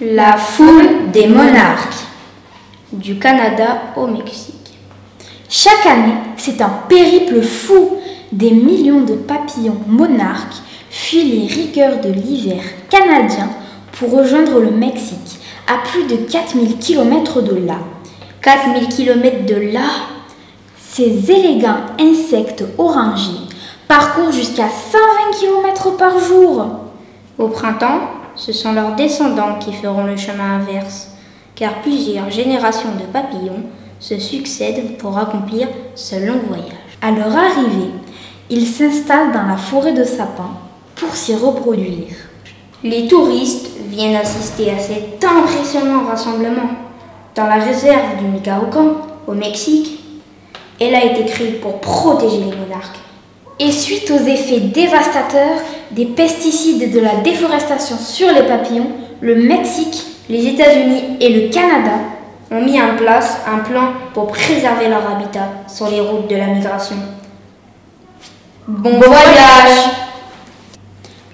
La foule des monarques. Du Canada au Mexique. Chaque année, c'est un périple fou. Des millions de papillons monarques fuient les rigueurs de l'hiver canadien pour rejoindre le Mexique, à plus de 4000 km de là. 4000 km de là, ces élégants insectes orangés parcourent jusqu'à 120 km par jour. Au printemps, ce sont leurs descendants qui feront le chemin inverse, car plusieurs générations de papillons se succèdent pour accomplir ce long voyage. À leur arrivée, ils s'installent dans la forêt de sapins pour s'y reproduire. Les touristes viennent assister à cet impressionnant rassemblement dans la réserve du Michoacán, au Mexique. Elle a été créée pour protéger les monarques. Et suite aux effets dévastateurs des pesticides et de la déforestation sur les papillons, le Mexique, les États-Unis et le Canada ont mis en place un plan pour préserver leur habitat sur les routes de la migration. Bon voyage!